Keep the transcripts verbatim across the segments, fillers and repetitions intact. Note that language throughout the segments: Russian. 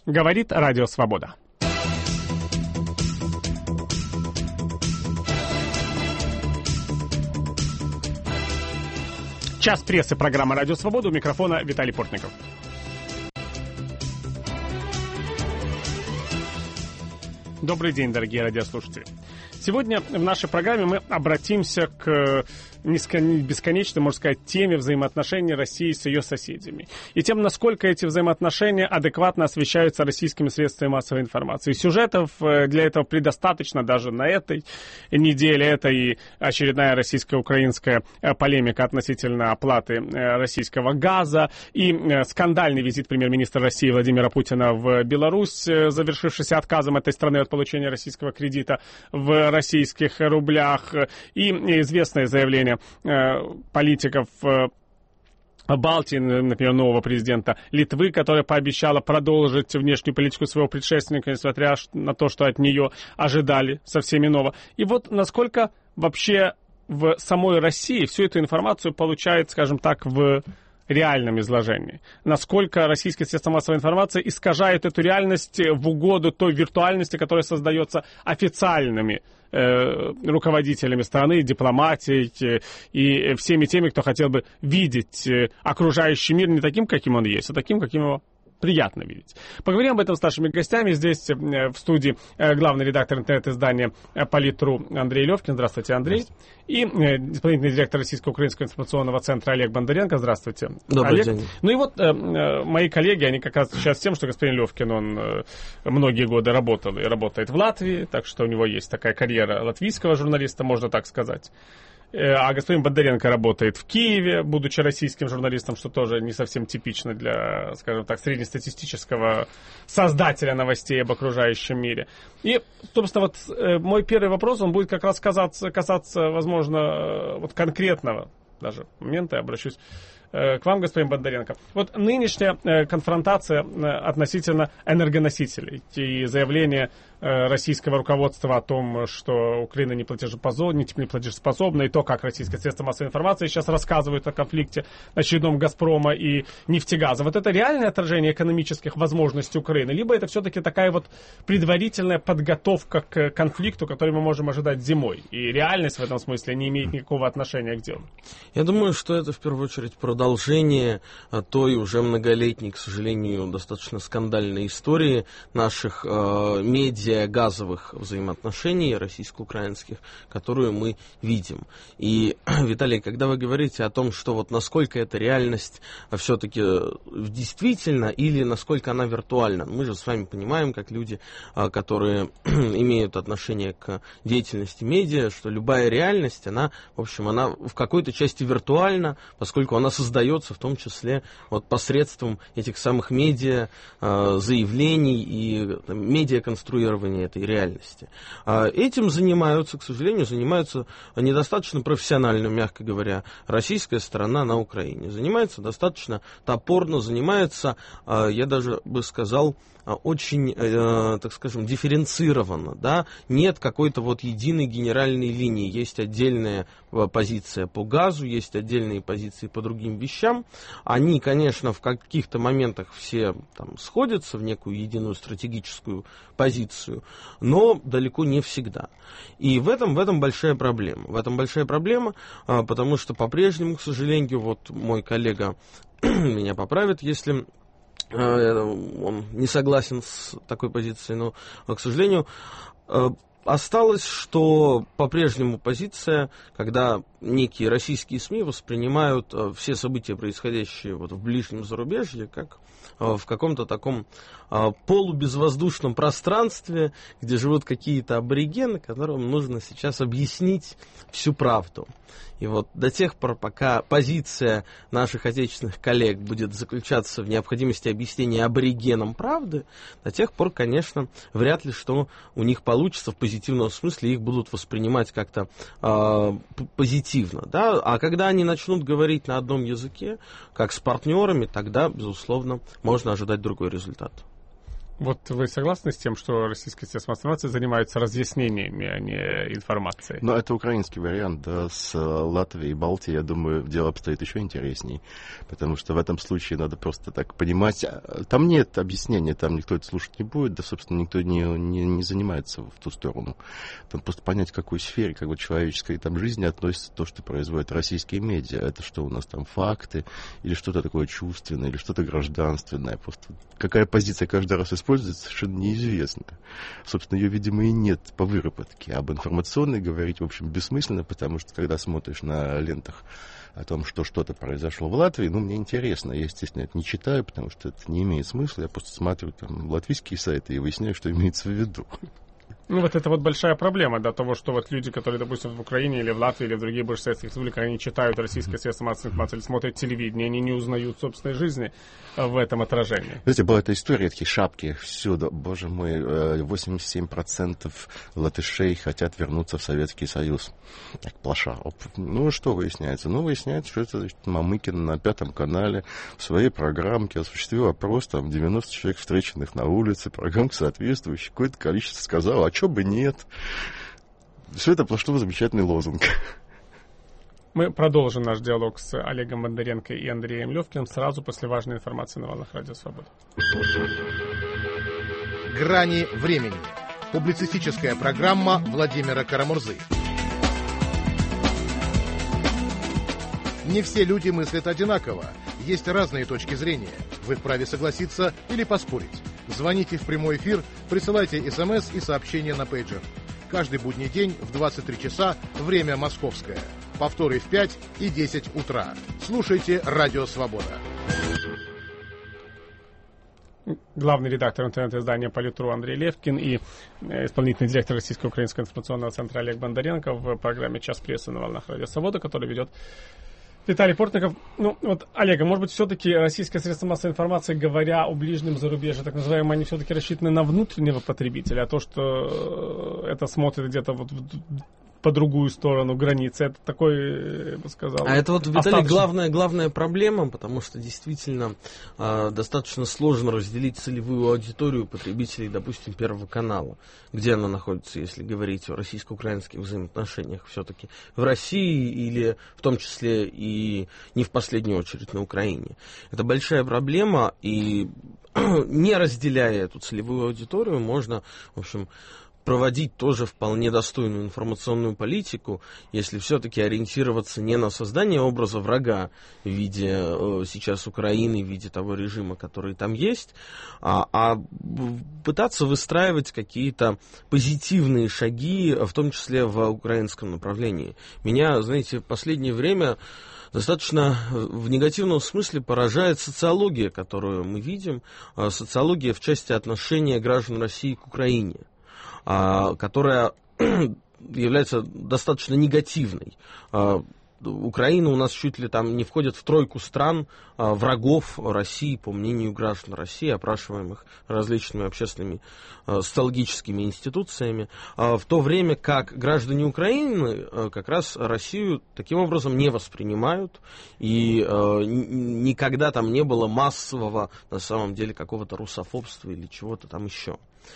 Говорит Радио Свобода. Час прессы, программа «Радио Свобода», у микрофона Виталий Портников. Добрый день, дорогие радиослушатели. Сегодня в нашей программе мы обратимся к бесконечной, можно сказать, теме взаимоотношений России с ее соседями. И тем, насколько эти взаимоотношения адекватно освещаются российскими средствами массовой информации. Сюжетов для этого предостаточно даже на этой неделе. Это и очередная российско-украинская полемика относительно оплаты российского газа, и скандальный визит премьер-министра России Владимира Путина в Беларусь, завершившийся отказом этой страны от получения российского кредита в российских рублях, и известное заявление политиков Балтии, например, нового президента Литвы, которая пообещала продолжить внешнюю политику своего предшественника, несмотря на то, что от нее ожидали совсем иного. И вот насколько вообще в самой России всю эту информацию получает, скажем так, в реальном изложении. Насколько российские средства массовой информации искажают эту реальность в угоду той виртуальности, которая создается официальными э, руководителями страны, дипломатией э, и всеми теми, кто хотел бы видеть э, окружающий мир не таким, каким он есть, а таким, каким его приятно видеть. Поговорим об этом с нашими гостями. Здесь в студии главный редактор интернет-издания Полит.ру Андрей Левкин. Здравствуйте, Андрей. И исполнительный директор Российско-Украинского информационного центра Олег Бондаренко. Здравствуйте, Добрый Олег. день. Ну и вот мои коллеги, они как раз сейчас тем, что господин Левкин, он многие годы работал и работает в Латвии, так что у него есть такая карьера латвийского журналиста, можно так сказать. А господин Бондаренко работает в Киеве, будучи российским журналистом, что тоже не совсем типично для, скажем так, среднестатистического создателя новостей об окружающем мире. И, собственно, вот мой первый вопрос, он будет как раз касаться, касаться возможно, вот конкретного даже момента. Я обращусь к вам, господин Бондаренко. Вот нынешняя конфронтация относительно энергоносителей и заявление российского руководства о том, что Украина не платежеспособна, не платежеспособна, и то, как российские средства массовой информации сейчас рассказывают о конфликте очередном «Газпрома» и «Нефтегаза». Вот это реальное отражение экономических возможностей Украины, либо это все-таки такая вот предварительная подготовка к конфликту, который мы можем ожидать зимой, и реальность в этом смысле не имеет никакого отношения к делу? Я думаю, что это в первую очередь продолжение той уже многолетней, к сожалению, достаточно скандальной истории наших э, медиа, газовых взаимоотношений российско-украинских, которую мы видим. И, Виталий, когда вы говорите о том, что вот насколько эта реальность все-таки действительно или насколько она виртуальна, мы же с вами понимаем, как люди, которые имеют отношение к деятельности медиа, что любая реальность, она, в общем, она в какой-то части виртуальна, поскольку она создается в том числе вот посредством этих самых медиа, заявлений и медиаконструирования этой реальности. Этим занимаются, к сожалению, занимаются недостаточно профессионально, мягко говоря, российская сторона на Украине. Занимается достаточно топорно, занимается, я даже бы сказал, очень, э, так скажем, дифференцированно, да, нет какой-то вот единой генеральной линии, есть отдельная позиция по газу, есть отдельные позиции по другим вещам, они, конечно, в каких-то моментах все там сходятся в некую единую стратегическую позицию, но далеко не всегда. И в этом, в этом большая проблема, в этом большая проблема, э, потому что по-прежнему, к сожалению, вот мой коллега меня поправит, если он не согласен с такой позицией, но, к сожалению, осталось, что по-прежнему позиция, когда некие российские СМИ воспринимают все события, происходящие вот в ближнем зарубежье, как в каком-то таком полубезвоздушном пространстве, где живут какие-то аборигены, которым нужно сейчас объяснить всю правду. И вот до тех пор, пока позиция наших отечественных коллег будет заключаться в необходимости объяснения аборигенам правды, до тех пор, конечно, вряд ли что у них получится в позитивном смысле, их будут воспринимать как-то э, позитивно. Да? А когда они начнут говорить на одном языке, как с партнерами, тогда, безусловно, можно ожидать другой результат. Вот вы согласны с тем, что российские средства массовой информации занимаются разъяснениями, а не информацией? Ну, это украинский вариант, да, с Латвией и Балтией, я думаю, дело обстоит еще интересней, потому что в этом случае надо просто так понимать, там нет объяснения, там никто это слушать не будет, да, собственно, никто не, не, не занимается в ту сторону. Там просто понять, в какой сфере, как бы, человеческой там жизни относится то, что производят российские медиа. Это что у нас там, факты, или что-то такое чувственное, или что-то гражданственное. Просто какая позиция каждый раз используется, совершенно неизвестно. Собственно, ее, видимо, и нет по выработке. Об информационной говорить, в общем, бессмысленно, потому что, когда смотришь на лентах о том, что что-то произошло в Латвии, ну, мне интересно. Я, естественно, это не читаю, потому что это не имеет смысла. Я просто смотрю там латвийские сайты и выясняю, что имеется в виду. Ну, вот это вот большая проблема, да, того, что вот люди, которые, допустим, в Украине или в Латвии или в других бывших советских республиках, они читают российское средство массовой информации или смотрят телевидение, они не узнают собственной жизни в этом отражении. Знаете, была эта история, такие шапки всюду. Боже мой, восемьдесят семь процентов латышей хотят вернуться в Советский Союз. Так, плаша. Ну, что выясняется? Ну, выясняется, что это, значит, Мамыкин на Пятом канале в своей программке осуществил опрос, там, девяносто человек, встреченных на улице, программка соответствующая, какое-то количество сказало, а что бы нет. Все это пошло в замечательный лозунг. Мы продолжим наш диалог с Олегом Бондаренко и Андреем Левкиным сразу после важной информации на волнах Радио Свобода. «Грани времени». Публицистическая программа Владимира Карамурзы. Не все люди мыслят одинаково. Есть разные точки зрения. Вы вправе согласиться или поспорить. Звоните в прямой эфир, присылайте смс и сообщения на пейджер. Каждый будний день в двадцать три часа, время московское. Повторы в пять и десять утра. Слушайте Радио Свобода. Главный редактор интернет-издания «Политру» Андрей Левкин и исполнительный директор Российско-Украинского информационного центра Олег Бондаренко в программе «Час прессы» на волнах Радио Свобода, который ведет Виталий Портников. Ну, вот, Олег, а может быть, все-таки российские средства массовой информации, говоря о ближнем зарубежье, так называемые, они все-таки рассчитаны на внутреннего потребителя, а то, что это смотрит где-то вот по другую сторону границы, это такой, я бы сказал... А это вот, Виталий, главная, главная проблема, потому что действительно э, достаточно сложно разделить целевую аудиторию потребителей, допустим, Первого канала. Где она находится, если говорить о российско-украинских взаимоотношениях? Все-таки в России или в том числе и не в последнюю очередь на Украине. Это большая проблема, и не разделяя эту целевую аудиторию, можно, в общем, проводить тоже вполне достойную информационную политику, если все-таки ориентироваться не на создание образа врага в виде э, сейчас Украины, в виде того режима, который там есть, а, а пытаться выстраивать какие-то позитивные шаги, в том числе в украинском направлении. Меня, знаете, в последнее время достаточно в негативном смысле поражает социология, которую мы видим, социология в части отношения граждан России к Украине, которая является достаточно негативной. Украина у нас чуть ли там не входит в тройку стран врагов России, по мнению граждан России, опрашиваемых различными общественными социологическими институциями, в то время как граждане Украины как раз Россию таким образом не воспринимают, и никогда там не было массового, на самом деле, какого-то русофобства или чего-то там еще.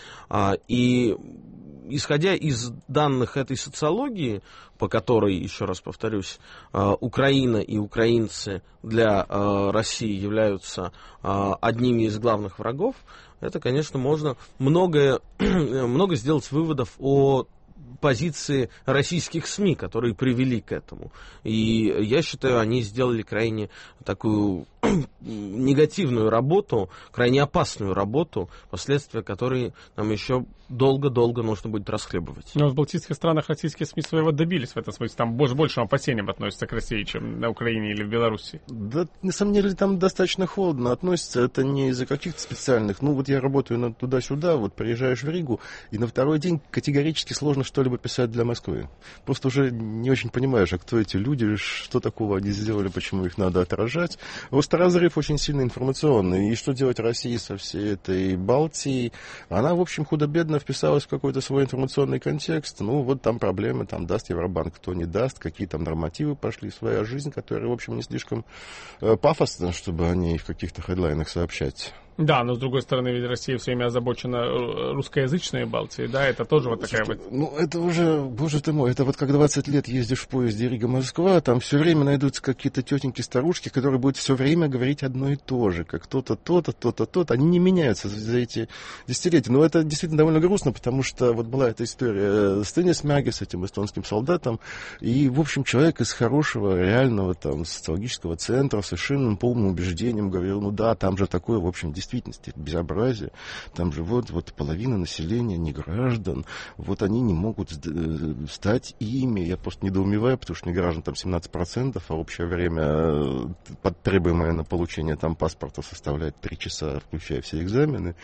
И исходя из данных этой социологии, по которой, еще раз повторюсь, Украина и украинцы для России являются одними из главных врагов, это, конечно, можно многое, много сделать выводов о позиции российских СМИ, которые привели к этому. И я считаю, они сделали крайне такую негативную работу, крайне опасную работу, последствия которой нам еще долго-долго нужно будет расхлебывать. Но в балтийских странах российские СМИ своего добились в этом смысле. Там больше большим опасением относятся к России, чем на Украине или в Беларуси. Да, на самом деле, там достаточно холодно относятся. Это не из-за каких-то специальных... Ну, вот я работаю на туда-сюда, вот приезжаешь в Ригу, и на второй день категорически сложно что-либо писать для Москвы. Просто уже не очень понимаешь, а кто эти люди, что такого они сделали, почему их надо отражать. Просто разрыв очень сильно информационный. И что делать России со всей этой Балтией? Она, в общем, худо-бедно вписалась в какой-то свой информационный контекст. Ну, вот там проблемы, там даст Евробанк, кто не даст, какие там нормативы пошли, своя жизнь, которая, в общем, не слишком э, пафосна, чтобы о ней в каких-то хедлайнах сообщать. Да, но с другой стороны, ведь Россия все время озабочена русскоязычной Балтией, да, это тоже вот такая Слушайте, вот... Ну, это уже, боже ты мой, это вот как двадцать лет ездишь в поезде Рига-Москва, там все время найдутся какие-то тетеньки-старушки, которые будут все время говорить одно и то же, как то-то, то-то, то-то, то-то. Они не меняются за эти десятилетия. Но это действительно довольно грустно, потому что вот была эта история с Теннис Мяги, с этим эстонским солдатом, и, в общем, человек из хорошего, реального там социологического центра, совершенно полным убеждением говорил, ну да, там же такое, в общем, действительности безобразие. Там же вот, вот половина населения не граждан, вот они не могут стать ими. Я просто недоумеваю, потому что не граждан там семнадцать процентов, а общее время, требуемое на получение там паспорта, составляет три часа, включая все экзамены.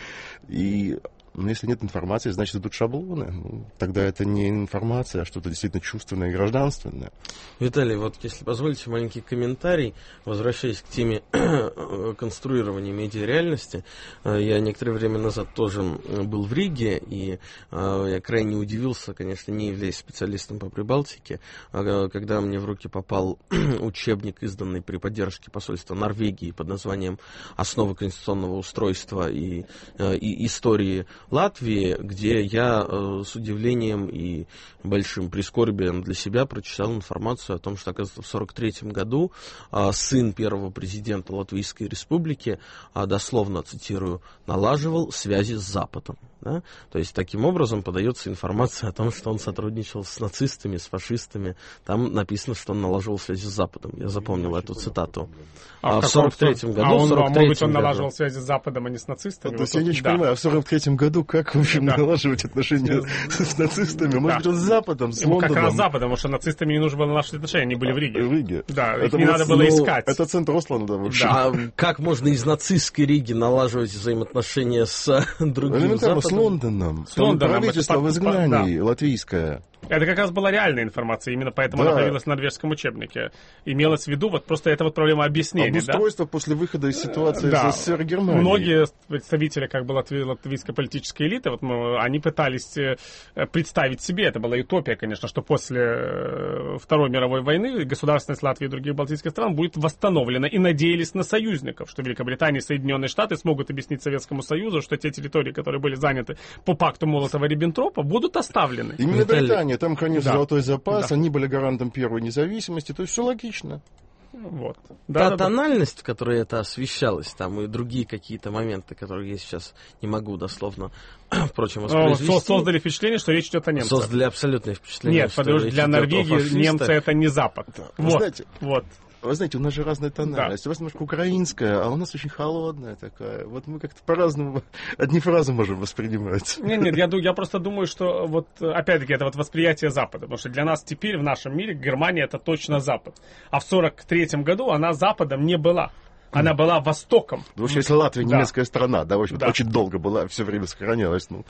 И но если нет информации, значит, идут шаблоны. Ну, тогда это не информация, а что-то действительно чувственное и гражданственное. Виталий, вот если позволите маленький комментарий, возвращаясь к теме конструирования медиареальности, я некоторое время назад тоже был в Риге, и я крайне удивился, конечно, не являясь специалистом по Прибалтике, когда мне в руки попал учебник, изданный при поддержке посольства Норвегии под названием «Основы конституционного устройства и, и истории Латвии», где я э, с удивлением и большим прискорбием для себя прочитал информацию о том, что, оказывается, в сорок третьем году э, сын первого президента Латвийской Республики, э, дословно цитирую, налаживал связи с Западом. Да? То есть таким образом подается информация о том, что он сотрудничал с нацистами, с фашистами. Там написано, что он налаживал связи с Западом. Я запомнил эту цитату. А, а в сорок третьем году... А он, сорок третьем может быть, он году... налаживал связи с Западом, а не с нацистами? Вот, вот я не очень да. понимаю, а в сорок третьем году как, в общем, да. налаживать отношения с, с нацистами? Может да. быть, он с Западом, с Лондоном? Как раз с Западом, потому что нацистами не нужно было налаживать отношения, они были в Риге. В Риге. Да, это их не надо было ну, искать. Это центр Осланда вообще. Да. А как можно из нацистской Риги налаживать взаимоотношения с другим Элементарно, Западом? с Лондоном. С Лондоном. Правительство в изгнании, да. латвийское. Это как раз была реальная информация, именно поэтому да. она появилась в норвежском учебнике. Имелось в виду вот просто это вот проблема объяснения. Обустройство да? после выхода из ситуации да. с СССР Германии. Многие представители как бы латви- латвийской политической элиты, вот, мы, они пытались представить себе, это была утопия, конечно, что после Второй мировой войны государственность Латвии и других балтийских стран будет восстановлена, и надеялись на союзников, что Великобритания и Соединенные Штаты смогут объяснить Советскому Союзу, что те территории, которые были заняты по пакту Молотова-Риббентропа, будут оставлены. Именно Британия, там хранился да. золотой запас, да. они были гарантом первой независимости, то есть все логично. Вот. Да, Та да, тональность, да. в которой это освещалось, там и другие какие-то моменты, которые я сейчас не могу дословно, впрочем, воспроизвести. Создали впечатление, что речь идет о немцах. Создали абсолютное впечатление. Нет, потому что для Норвегии немцы это не Запад. Да. Вот. Знаете, вот. Вы знаете, у нас же разная тональность. Да. У вас немножко украинская, а у нас очень холодная такая. Вот мы как-то по-разному одни фразы можем воспринимать. Нет, нет, я, я просто думаю, что вот опять-таки это вот восприятие Запада. Потому что для нас теперь в нашем мире Германия это точно Запад. А в сорок третьем году она Западом не была. Она была Востоком. Ну, вообще, если Латвия да. немецкая страна, да, в общем, да. очень долго была, все время сохранялась. Ну.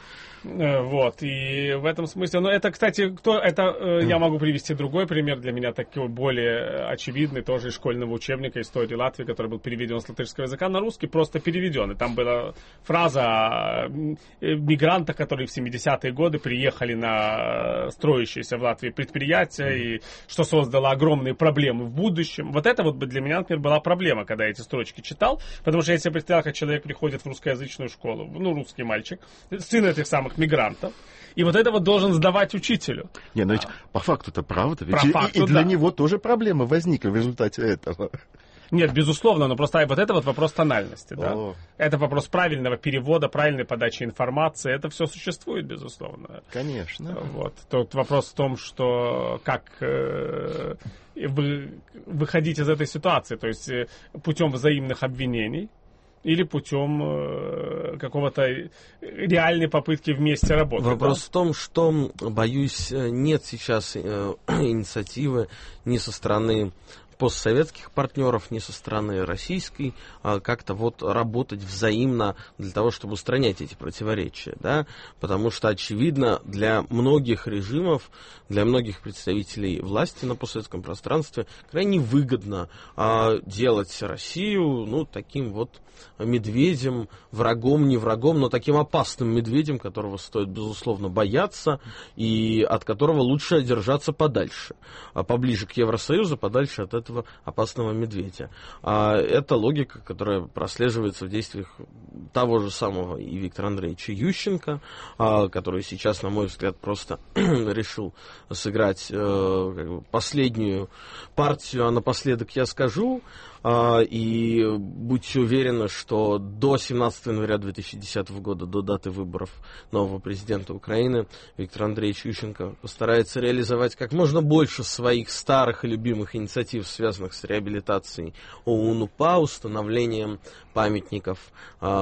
Вот, и в этом смысле, ну, это, кстати, кто, это, э, я могу привести другой пример для меня, такой более очевидный, тоже из школьного учебника истории Латвии, который был переведен с латышского языка на русский, просто переведен. И там была фраза мигранта, которые в семидесятые годы приехали на строящиеся в Латвии предприятия, и что создало огромные проблемы в будущем. Вот это вот для меня, например, была проблема, когда эти строчки читал, потому что я себе представлял, как человек приходит в русскоязычную школу, ну, русский мальчик, сын этих самых мигрантов, и вот это вот должен сдавать учителю. Не, но ведь а. по факту это правда, ведь и, факту, и для да. него тоже проблемы возникли в результате этого. Нет, безусловно, но просто вот это вот вопрос тональности, да. О. Это вопрос правильного перевода, правильной подачи информации, это все существует, безусловно. Конечно. Вот. Тут вопрос в том, что как э, вы, выходить из этой ситуации, то есть э, путем взаимных обвинений, или путем э, какого-то реальной попытки вместе работать. Вопрос да? в том, что, боюсь, нет сейчас э, инициативы ни со стороны постсоветских партнеров, ни со стороны российской, а как-то вот работать взаимно для того, чтобы устранять эти противоречия, да, потому что, очевидно, для многих режимов, для многих представителей власти на постсоветском пространстве крайне выгодно а, делать Россию, ну, таким вот медведем, врагом, не врагом, но таким опасным медведем, которого стоит, безусловно, бояться и от которого лучше держаться подальше, а поближе к Евросоюзу, подальше от этого опасного медведя. А это логика, которая прослеживается в действиях того же самого и Виктора Андреевича Ющенко, э, который сейчас, на мой взгляд, просто решил сыграть э, как бы последнюю партию, а напоследок я скажу. Uh, и будьте уверены, что до семнадцатого января две тысячи десятого года, до даты выборов нового президента Украины, Виктор Андреевич Ющенко постарается реализовать как можно больше своих старых и любимых инициатив, связанных с реабилитацией ОУН-УПА, установлением памятников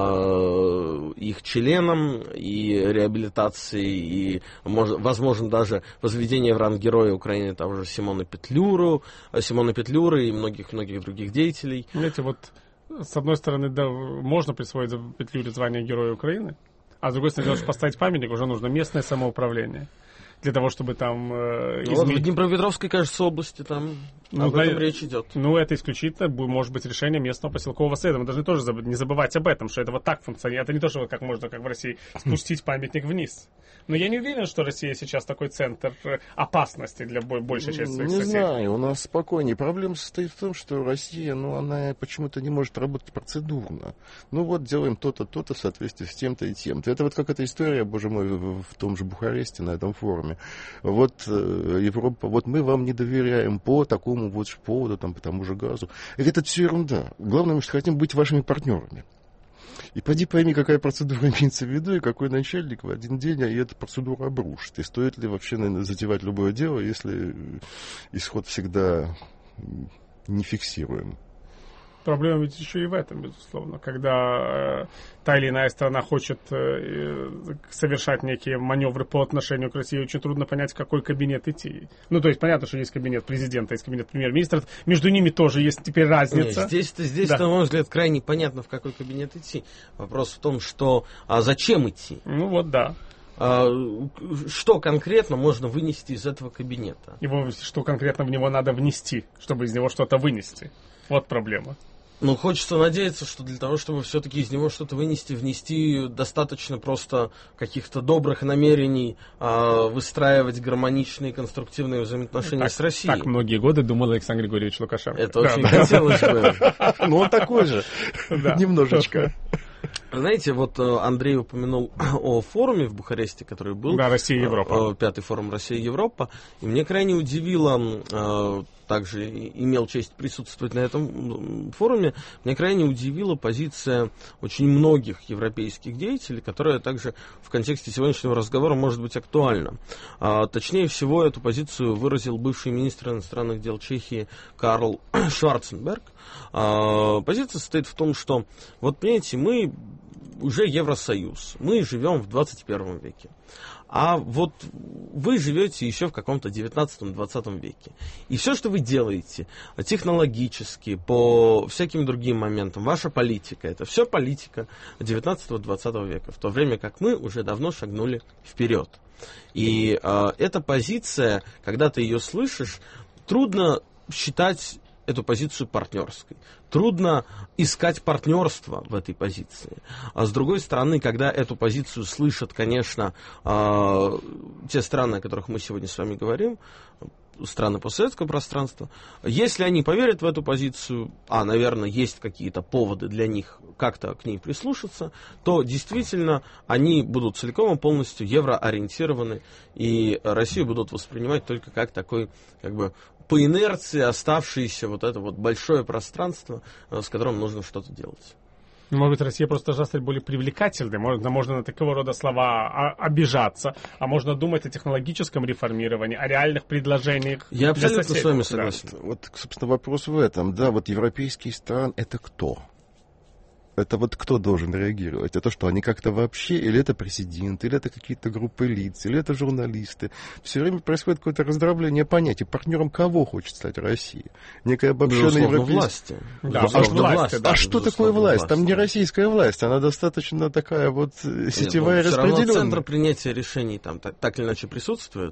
uh, их членам и реабилитацией, и, может, возможно, даже возведение в ранг Героя Украины того же Симона Петлюру, Симона Петлюры и многих-многих других деятелей. Знаете, вот с одной стороны, да, можно присвоить Петлюре звание Героя Украины, а с другой стороны, чтобы поставить памятник, уже нужно местное самоуправление. Для того, чтобы там э, изменить... Вот в Днепропетровской, кажется, области там ну, об этом да, речь идет. Ну, это исключительно может быть решение местного поселкового совета. Мы должны тоже заб... не забывать об этом, что это вот так функционирует. Это не то, что как можно, как в России, спустить памятник вниз. Но я не уверен, что Россия сейчас такой центр опасности для большей части своих не соседей. Не знаю, у нас спокойнее. Проблема состоит в том, что Россия, ну, она почему-то не может работать процедурно. Ну, вот делаем то-то, то-то в соответствии с тем-то и тем-то. Это вот как эта история, боже мой, в том же Бухаресте, на этом форуме. Вот э, Европа, вот мы вам не доверяем по такому вот поводу, там, по тому же газу. Это все ерунда. Главное, мы что хотим быть вашими партнерами. И поди пойми, какая процедура имеется в виду, и какой начальник в один день, и эта процедура обрушит. И стоит ли вообще, наверное, затевать любое дело, если исход всегда не фиксируем. Проблема ведь еще и в этом, безусловно. Когда э, та или иная страна хочет э, совершать некие маневры по отношению к России, очень трудно понять, в какой кабинет идти. Ну, то есть, понятно, что есть кабинет президента, есть кабинет премьер-министра. Между ними тоже есть теперь разница. Нет, здесь-то, здесь, да. на мой взгляд, крайне понятно, в какой кабинет идти. Вопрос в том, что а зачем идти? Ну, вот да. Что конкретно можно вынести из этого кабинета? Его, что конкретно в него надо внести, чтобы из него что-то вынести? Вот проблема. Ну, хочется надеяться, что для того, чтобы все-таки из него что-то вынести, внести, достаточно просто каких-то добрых намерений э, выстраивать гармоничные, конструктивные взаимоотношения так, с Россией. Так многие годы думал Александр Григорьевич Лукашенко. Это очень хотелось бы. Ну, он такой же. Немножечко. Знаете, вот Андрей упомянул о форуме в Бухаресте, который был. Да, Россия-Европа. Пятый форум Россия-Европа. И мне крайне удивило, также имел честь присутствовать на этом форуме, мне крайне удивила позиция очень многих европейских деятелей, которая также в контексте сегодняшнего разговора может быть актуальна. Точнее всего, эту позицию выразил бывший министр иностранных дел Чехии Карл Шварценберг. Позиция состоит в том, что, вот понимаете, мы уже Евросоюз, мы живем в двадцать первом веке. А вот вы живете еще в каком-то девятнадцатом-двадцатом веке. И все, что вы делаете технологически, по всяким другим моментам, ваша политика, это все политика девятнадцатого-двадцатого века, в то время как мы уже давно шагнули вперед. И э, эта позиция, когда ты ее слышишь, трудно считать эту позицию партнерской. Трудно искать партнерство в этой позиции. А с другой стороны, когда эту позицию слышат, конечно, э, те страны, о которых мы сегодня с вами говорим, страны постсоветского пространства, если они поверят в эту позицию, а, наверное, есть какие-то поводы для них как-то к ней прислушаться, то действительно они будут целиком и полностью евроориентированы, и Россию будут воспринимать только как такой, как бы, по инерции оставшееся вот это вот большое пространство, с которым нужно что-то делать. Может быть, Россия просто должна стать более привлекательной. Можно, можно на такого рода слова обижаться, а можно думать о технологическом реформировании, о реальных предложениях. Я абсолютно с вами согласен. Да. Вот, собственно, вопрос в этом. Да, вот европейские страны — это кто? Это вот кто должен реагировать? Это что, они как-то вообще, или это президент, или это какие-то группы лиц, или это журналисты? Все время происходит какое-то раздробление понятий. Партнером кого хочет стать Россия? Некая обобщенная европейская... Да, а, что, власти, а да, что такое власть? Власть? Там не российская власть, она достаточно такая вот сетевая, Нет, ну, распределенная. Все равно центр принятия решений там так, так или иначе присутствует.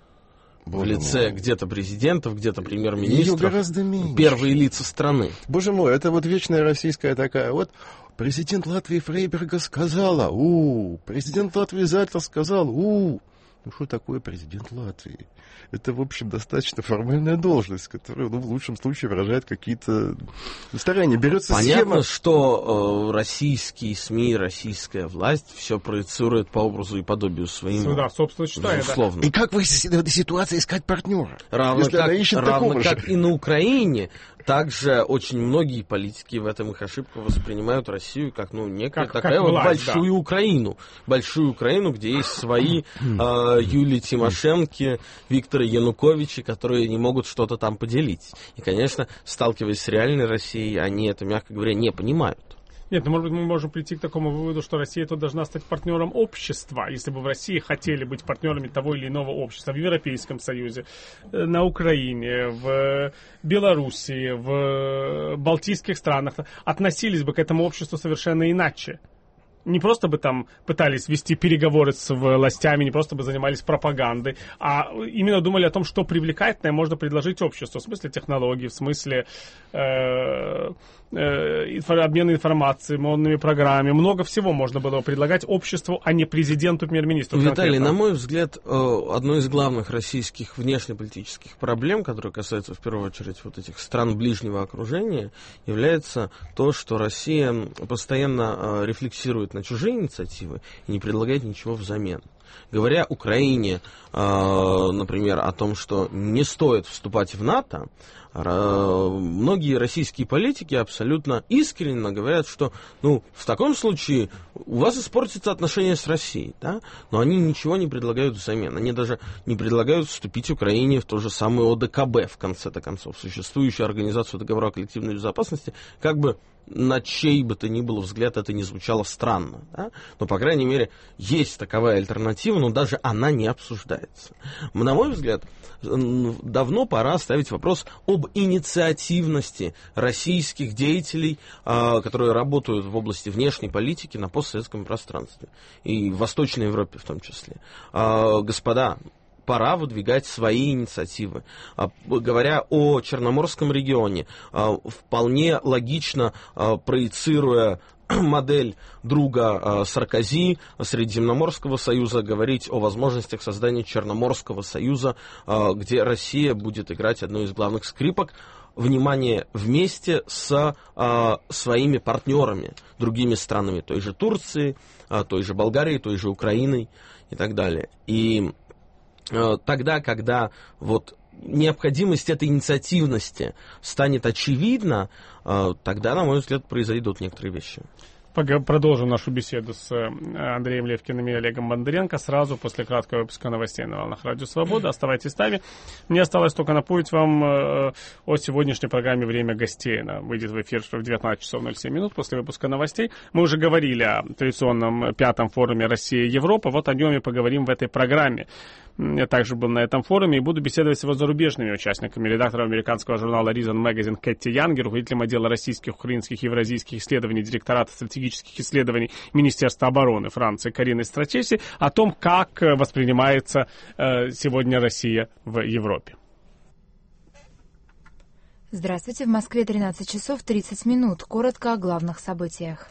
В лице где-то президентов, где-то премьер-министров, гораздо меньше. Первые лица страны. Боже мой, это вот вечная российская такая вот. Президент Латвии Фрейберга сказала, у, президент Латвии Зальтер сказал, у. Ну, что такое президент Латвии? Это, в общем, достаточно формальная должность, которая, ну, в лучшем случае выражает какие-то старания. Берется Понятно, схема... что э, российские СМИ, российская власть все проецирует по образу и подобию своему. Да, собственно, считаю, безусловно. И как в этой ситуации искать партнера? Равно если она как, ищет равно такого как же? и на Украине, также очень многие политики в этом их ошибку воспринимают Россию как, ну, некая Как- такая как вот власть, большую да. Украину. Большую Украину, где есть свои э, Юлии Тимошенко, Виктора Януковича, которые не могут что-то там поделить. И, конечно, сталкиваясь с реальной Россией, они это, мягко говоря, не понимают. Нет, ну, может быть, мы можем прийти к такому выводу, что Россия тут должна стать партнером общества. Если бы в России хотели быть партнерами того или иного общества, в Европейском Союзе, э, на Украине, в Белоруссии, в Балтийских странах, относились бы к этому обществу совершенно иначе. Не просто бы там пытались вести переговоры с властями, не просто бы занимались пропагандой, а именно думали о том, что привлекательное можно предложить обществу. В смысле технологий, в смысле э, э, инфо- обмена информацией, модными программами. Много всего можно было предлагать обществу, а не президенту, премьер-министру. Виталий, конкретно. на мой взгляд, одной из главных российских внешнеполитических проблем, которые касаются в первую очередь вот этих стран ближнего окружения, является то, что Россия постоянно рефлексирует на чужие инициативы и не предлагает ничего взамен. Говоря Украине, например, о том, что не стоит вступать в НАТО, многие российские политики абсолютно искренне говорят, что, ну, в таком случае у вас испортятся отношения с Россией, да? Но они ничего не предлагают взамен. Они даже не предлагают вступить Украине в ту же самую О Д К Б, в конце-то концов, существующую организацию договора о коллективной безопасности, как бы на чей бы то ни было взгляд это не звучало странно, да? Но, по крайней мере, есть таковая альтернатива, но даже она не обсуждается. На мой взгляд, давно пора ставить вопрос об инициативности российских деятелей, которые работают в области внешней политики на постсоветском пространстве, и в Восточной Европе в том числе. Господа, пора выдвигать свои инициативы. Говоря о Черноморском регионе, вполне логично, проецируя модель друга Саркози, Средиземноморского союза, говорить о возможностях создания Черноморского союза, где Россия будет играть одну из главных скрипок. Внимание, вместе с а, своими партнерами, другими странами, той же Турции, а, той же Болгарией, той же Украиной и так далее. И а, тогда, когда вот необходимость этой инициативности станет очевидна, а, тогда, на мой взгляд, произойдут некоторые вещи. Продолжим нашу беседу с Андреем Левкиным и Олегом Бондаренко сразу после краткого выпуска новостей на волнах Радио Свобода. Оставайтесь с нами. Мне осталось только напомнить вам о сегодняшней программе «Время гостей». Она выйдет в эфир в девятнадцать часов ноль семь минут после выпуска новостей. Мы уже говорили о традиционном пятом форуме «Россия-Европа». Вот о нем и поговорим в этой программе. Я также был на этом форуме и буду беседовать с его зарубежными участниками. Редактором американского журнала Reason Magazine Кэти Янги, руководителем отдела российских, украинских и евразийских исследований, директората стратегических исследований Министерства обороны Франции Кариной Страчеси, о том, как воспринимается э, сегодня Россия в Европе. Здравствуйте. В Москве тринадцать часов тридцать минут. Коротко о главных событиях.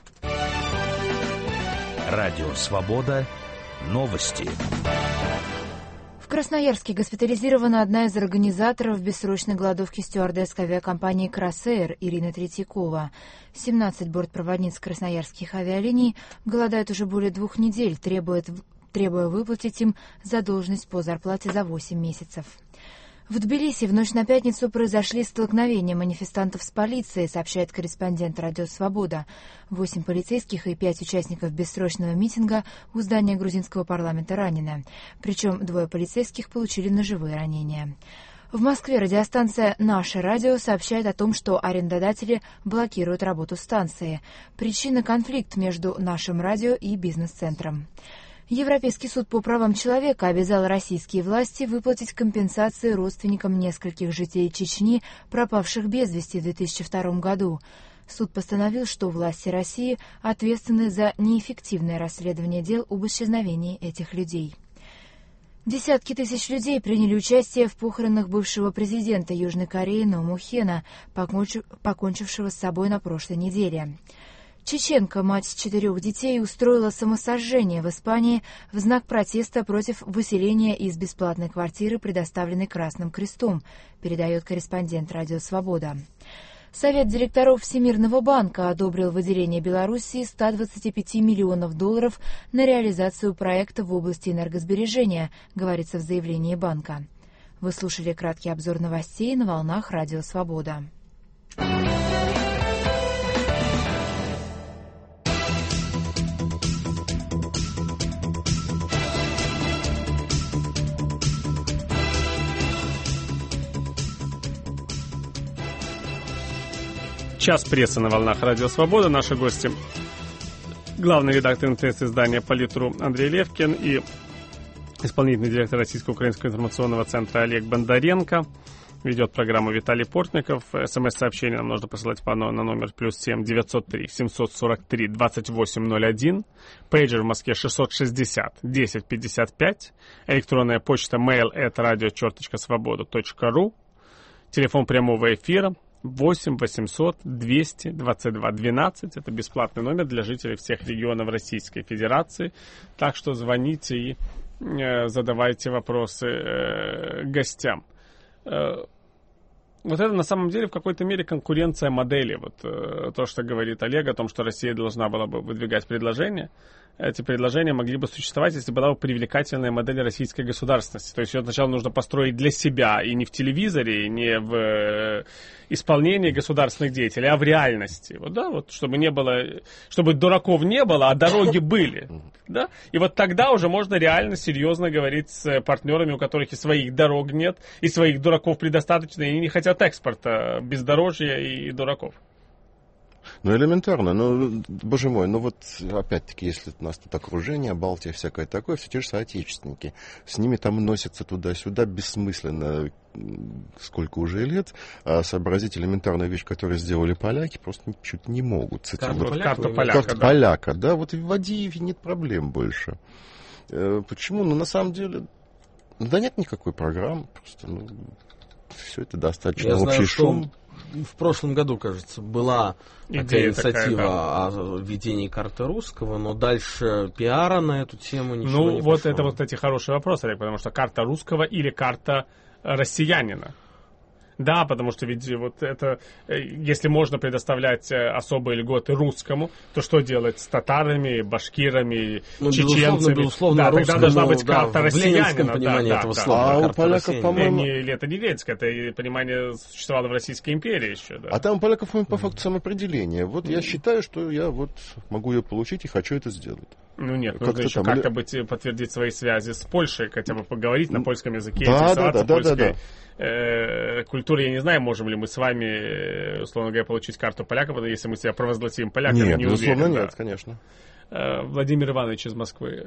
Радио «Свобода». Новости. В Красноярске госпитализирована одна из организаторов бессрочной голодовки стюардесс авиакомпании «Кросэйр» Ирина Третьякова. семнадцать бортпроводниц красноярских авиалиний голодают уже более двух недель, требует, требуя выплатить им задолженность по зарплате за восемь месяцев. В Тбилиси в ночь на пятницу произошли столкновения манифестантов с полицией, сообщает корреспондент «Радио Свобода». Восемь полицейских и пять участников бессрочного митинга у здания грузинского парламента ранены. Причем двое полицейских получили ножевые ранения. В Москве радиостанция «Наше радио» сообщает о том, что арендодатели блокируют работу станции. Причина — конфликт между «Нашим радио» и бизнес-центром. Европейский суд по правам человека обязал российские власти выплатить компенсации родственникам нескольких жителей Чечни, пропавших без вести в две тысячи втором году. Суд постановил, что власти России ответственны за неэффективное расследование дел об исчезновении этих людей. Десятки тысяч людей приняли участие в похоронах бывшего президента Южной Кореи Но Мо Хена, покончившего с собой на прошлой неделе. Чеченка, мать четырех детей, устроила самосожжение в Испании в знак протеста против выселения из бесплатной квартиры, предоставленной Красным Крестом, передает корреспондент «Радио Свобода». Совет директоров Всемирного банка одобрил выделение Белоруссии ста двадцати пяти миллионов долларов на реализацию проекта в области энергосбережения, говорится в заявлении банка. Вы слушали краткий обзор новостей на волнах «Радио Свобода». Час прессы на волнах «Радио Свобода». Наши гости — главный редактор интернет-издания «Политру» Андрей Левкин и исполнительный директор Российско-Украинского информационного центра Олег Бондаренко. Ведет программу Виталий Портников. СМС-сообщение нам нужно посылать по, на номер плюс семь девятьсот три семьсот сорок три двадцать восемь ноль один. Пейджер в Москве шестьсот шестьдесят десять пятьдесят пять. Электронная почта mail at radio точка свобода точка ру. Телефон прямого эфира восемь восемьсот двести двадцать два двенадцать. Это бесплатный номер для жителей всех регионов Российской Федерации. Так что звоните и э, задавайте вопросы э, гостям. Э, вот это на самом деле в какой-то мере конкуренция модели. Вот э, то, что говорит Олег о том, что Россия должна была бы выдвигать предложения. Эти предложения могли бы существовать, если бы была бы привлекательная модель российской государственности. То есть ее сначала нужно построить для себя, и не в телевизоре, и не в э, исполнении государственных деятелей, а в реальности. Вот, да, вот, чтобы не было, чтобы дураков не было, а дороги были. Да? И вот тогда уже можно реально серьезно говорить с партнерами, у которых и своих дорог нет, и своих дураков предостаточно, и они не хотят экспорта, бездорожья и дураков. Ну, элементарно, ну, боже мой, ну вот, опять-таки, если у нас тут окружение, Балтия, всякое такое, все те же соотечественники, с ними там носятся туда-сюда бессмысленно, сколько уже лет, а сообразить элементарную вещь, которую сделали поляки, просто чуть не могут. Карту, вот, поляка, карту поляка, карту да. поляка, да, вот вводи, и нет проблем больше. Почему? Ну, на самом деле, да нет никакой программы, просто, ну, все это достаточно Я общий знаю, шум. Что в прошлом году, кажется, была Идея такая инициатива такая, да. о введении карты русского, но дальше пиара на эту тему ничего ну, не вот пошло. это вот, кстати, хороший вопрос, Олег, потому что карта русского или карта россиянина. Да, потому что ведь вот это, если можно предоставлять особые льготы русскому, то что делать с татарами, башкирами, ну, чеченцами? Безусловно, да, русскому, тогда должна быть да, карта в россиянина. понимании да, этого да, слова. А карта у поляков, россиянина. по-моему... Не, не, это не ветское, это понимание существовало в Российской империи еще. Да. А там у поляков, по факту, самоопределение. Вот я считаю, что я вот могу ее получить и хочу это сделать. Ну нет, как нужно еще там, как-то или... быть, подтвердить свои связи с Польшей, хотя бы поговорить на польском языке, да, интересоваться да, да, польской да, да. э, культурой. Я не знаю, можем ли мы с вами, условно говоря, получить карту поляков, если мы себя провозгласим поляками. Нет, не безусловно, уверен, нет, да. конечно. Э, Владимир Иванович из Москвы.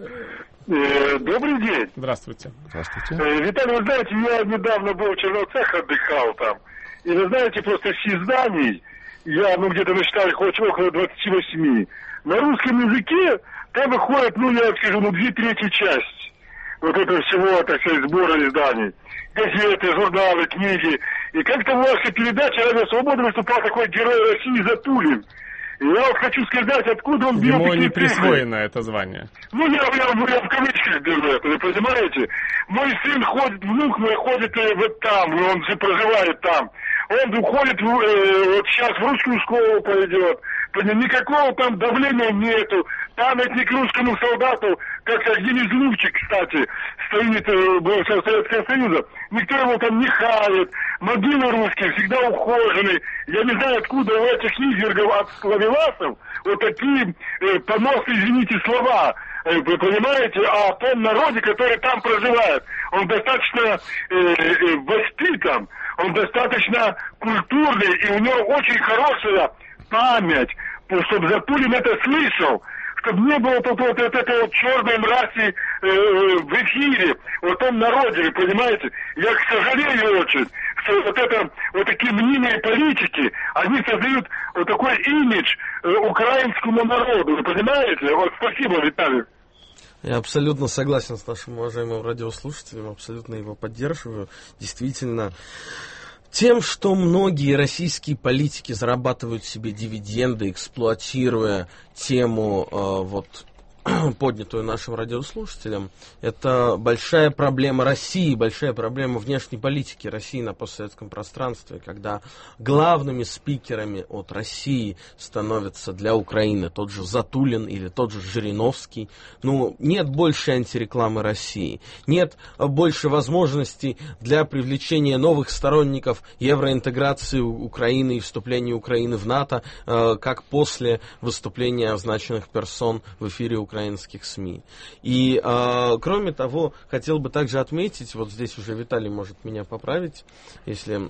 Добрый день. Здравствуйте. Здравствуйте. Виталий, вы знаете, я недавно был в Черновцах, отдыхал там. И вы знаете, просто все зданий, я, ну, где-то насчитал их около двадцати восьми. На русском языке там выходит, ну, я скажу, ну, две трети часть вот этого всего, так сказать, сбора изданий. Газеты, журналы, книги. И как-то в вашей передаче «Радио Свобода» выступал такой герой России Затулин. И я вот хочу сказать, откуда он берет Ему такие не цифры. присвоено это звание. Ну, я, я, я, я в кавычках беру это, вы понимаете? Мой сын ходит, внук мой ходит э, вот там, он же проживает там. Он уходит, э, вот сейчас в русскую школу пойдет. Никакого там давления нету. Памятник русскому солдату, как один из лучших, кстати, стоит э, бывшего Советского Союза. Никто его там не хает. Могилы русские всегда ухожены. Я не знаю, откуда у этих извергов от ловеласов вот такие э, поносы, извините, слова. Э, вы понимаете? О том народе, который там проживает. Он достаточно э, э, воспитан, он достаточно культурный, и у него очень хорошая память, чтобы Затулин это слышал, чтобы не было тут вот, вот этой вот черной мрази э, в эфире, в том народе, вы понимаете? Я сожалею очень, что вот это, вот такие мнимые политики, они создают вот такой имидж э, украинскому народу, вы понимаете? Вот спасибо, Виталий. Я абсолютно согласен с нашим уважаемым радиослушателем, абсолютно его поддерживаю. Действительно, Тем, что многие российские политики зарабатывают себе дивиденды, эксплуатируя тему э, вот, поднятую нашим радиослушателям, это большая проблема России, большая проблема внешней политики России на постсоветском пространстве, когда главными спикерами от России становятся для Украины тот же Затулин или тот же Жириновский. Ну, нет больше антирекламы России, нет больше возможностей для привлечения новых сторонников евроинтеграции Украины и вступления Украины в НАТО, как после выступления означенных персон в эфире украинских СМИ. И, э, кроме того, хотел бы также отметить, вот здесь уже Виталий может меня поправить, если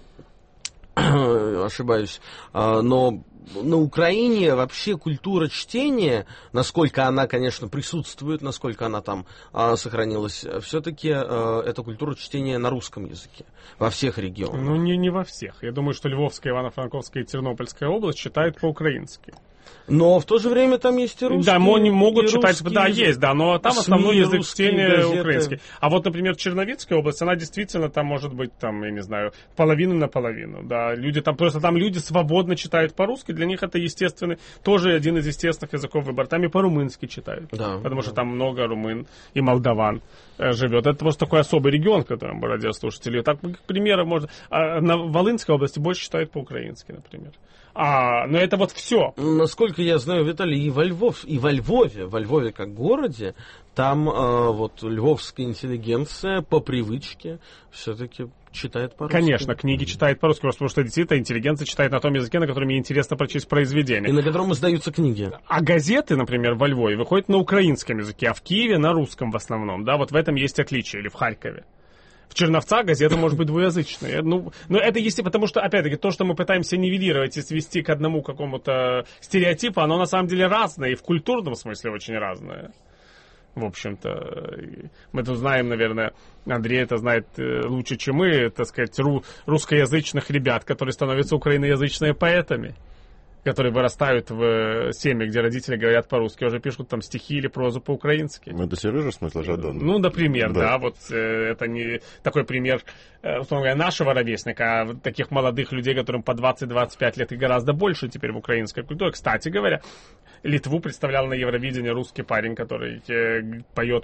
ошибаюсь, э, но на Украине вообще культура чтения, насколько она, конечно, присутствует, насколько она там э, сохранилась, все-таки э, это культура чтения на русском языке во всех регионах. Ну, не, не во всех. Я думаю, что Львовская, Ивано-Франковская и Тернопольская область читают по-украински. Но в то же время там есть и русские. Да, они могут читать, русские, да, есть, да, но там СМИ, основной язык чтения газеты. Украинский. А вот, например, Черновицкая область, она действительно там может быть, там, я не знаю, половину на половину, да, люди там, просто там люди свободно читают по-русски, для них это естественный, тоже один из естественных языков выбора. Там и по-румынски читают, да, потому да. что там много румын и молдаван э, живет. Это просто такой особый регион, в котором радиослушатели. Так, к примеру, можно... А на Волынской области больше читают по-украински, например. А, но это вот все. Насколько я знаю, Виталий, и во, Львов, и во Львове, во Львове как городе, там э, вот львовская интеллигенция по привычке все-таки читает по-русски. Конечно, книги читает по-русски, потому что действительно интеллигенция читает на том языке, на котором ей интересно прочесть произведение. И на котором издаются книги. А газеты, например, во Львове выходят на украинском языке, а в Киеве на русском в основном. Да, вот в этом есть отличие, или в Харькове. В Черновцах газета может быть двуязычной. Ну, но это есть, потому что, опять-таки, то, что мы пытаемся нивелировать и свести к одному какому-то стереотипу, оно на самом деле разное, и в культурном смысле очень разное. В общем-то, мы тут знаем, наверное, Андрей это знает лучше, чем мы, так сказать, ру- русскоязычных ребят, которые становятся украиноязычными поэтами, которые вырастают в семье, где родители говорят по-русски, уже пишут там стихи или прозу по-украински. Ну, это Сережа смысл Жадан. Ну, например, да, да вот э, это не такой пример, э, условно говоря, нашего ровесника, а таких молодых людей, которым по двадцать-двадцать пять лет и гораздо больше теперь в украинской культуре. Кстати говоря, Литву представлял на Евровидении русский парень, который э, поет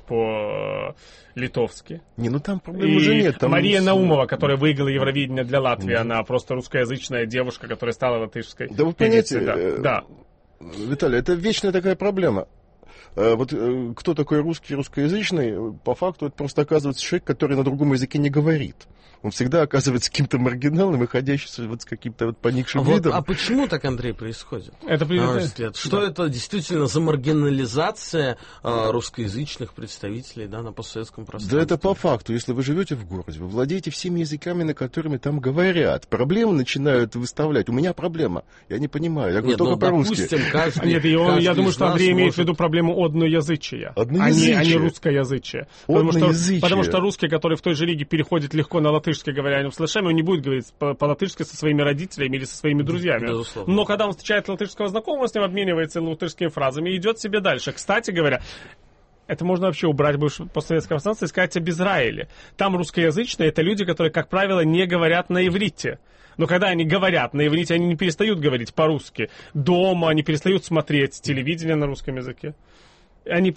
по-литовски. Не, ну там проблем и уже нет. Там Мария с... Наумова, которая выиграла Евровидение для Латвии, mm-hmm. она просто русскоязычная девушка, которая стала латышской. Да вы понимаете, да. э, да. Виталий, это вечная такая проблема. Вот кто такой русский, русскоязычный, по факту это просто оказывается человек, который на другом языке не говорит. Он всегда оказывается каким-то маргиналом, выходящим вот с каким-то вот поникшим вот, видом. А почему так, Андрей, происходит? Это а, Что да. это действительно за маргинализация а, русскоязычных представителей, да, на постсоветском пространстве? Да это по факту. Если вы живете в городе, вы владеете всеми языками, на которыми там говорят. Проблемы начинают выставлять. У меня проблема. Я не понимаю. Я говорю Нет, только ну, по-русски. Допустим, каждый, Нет, и он, каждый я думаю, что Андрей может... имеет в виду проблему одноязычия, Одноязычие. а не, а не русскоязычие. Потому что, потому что русский, который в той же лиге переходит легко на латышский, говоря о нем слышами, он не будет говорить по-латышски со своими родителями или со своими друзьями. Безусловно. Но когда он встречает латышского знакомого, он с ним обменивается латышскими фразами и идет себе дальше. Кстати говоря, это можно вообще убрать бывшее постсоветское пространство и сказать об Израиле. Там русскоязычные — это люди, которые, как правило, не говорят на иврите. Но когда они говорят на иврите, они не перестают говорить по-русски. Дома они перестают смотреть телевидение на русском языке. Они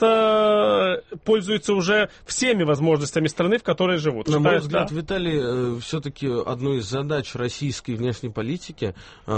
просто пользуются уже всеми возможностями страны, в которой живут. На Считаю, мой взгляд, да? Виталий, все-таки одной из задач российской внешней политики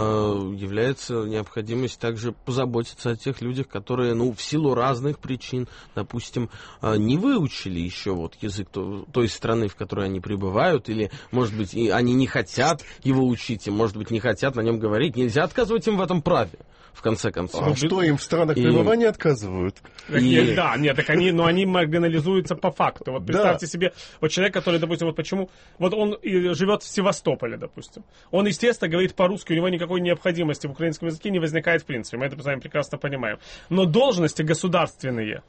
является необходимость также позаботиться о тех людях, которые, ну, в силу разных причин, допустим, не выучили еще вот язык той страны, в которой они пребывают, или, может быть, и они не хотят его учить, и, может быть, не хотят на нем говорить. Нельзя отказывать им в этом праве. В конце концов. А что, им в странах и... пребывания отказывают? Так, и... нет, да, нет, так они, но они маргинализуются по факту. Вот представьте да. себе, вот человек, который, допустим, вот почему, вот он живет в Севастополе, допустим. Он, естественно, говорит по-русски, у него никакой необходимости в украинском языке не возникает в принципе. Мы это с вами прекрасно понимаем. Но должности государственные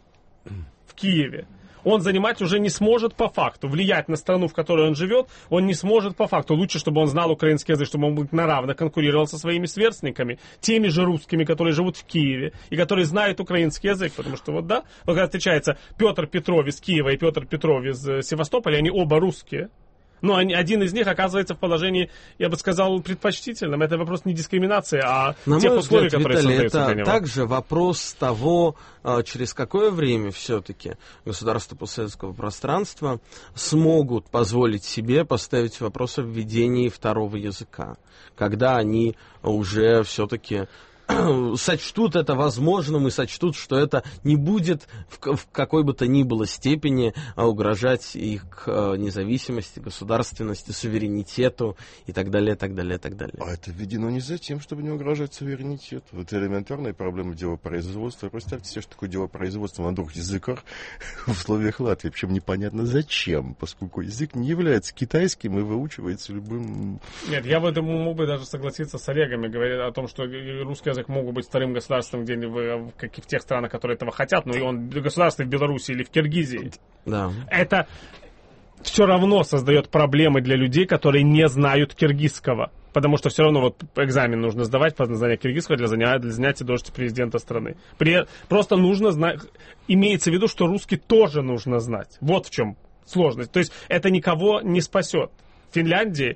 в Киеве он занимать уже не сможет по факту. Влиять на страну, в которой он живет, он не сможет по факту. Лучше, чтобы он знал украинский язык, чтобы он на равных конкурировал со своими сверстниками, теми же русскими, которые живут в Киеве и которые знают украинский язык. Потому что вот да, вот когда встречается Петр Петров из Киева и Петр Петров из Севастополя, они оба русские. Но они, один из них оказывается в положении, я бы сказал, предпочтительном. Это вопрос не дискриминации, а На тех мой условий, взгляд, которые Виталий, создаются для это него. также вопрос того, через какое время все-таки государства постсоветского пространства смогут позволить себе поставить вопрос о введении второго языка, когда они уже все-таки сочтут это возможным и сочтут, что это не будет в, в какой бы то ни было степени угрожать их независимости, государственности, суверенитету и так далее, так далее, так далее. А это введено не за тем, чтобы не угрожать суверенитету. Вот элементарная проблема делопроизводства. Представьте себе, что такое делопроизводство на двух языках в условиях Латвии. Причем непонятно зачем, поскольку язык не является китайским и выучивается любым... Нет, я в этом мог бы даже согласиться с Олегом, говоря о том, что русский язык могут быть вторым государством где-нибудь в, в тех странах, которые этого хотят, но и он государство в Беларуси или в Киргизии. Да. Это все равно создает проблемы для людей, которые не знают киргизского. Потому что все равно вот экзамен нужно сдавать по знанию киргизского для занятия, для занятия должности президента страны. При, просто нужно знать, имеется в виду, что русский тоже нужно знать. Вот в чем сложность. То есть это никого не спасет. В Финляндии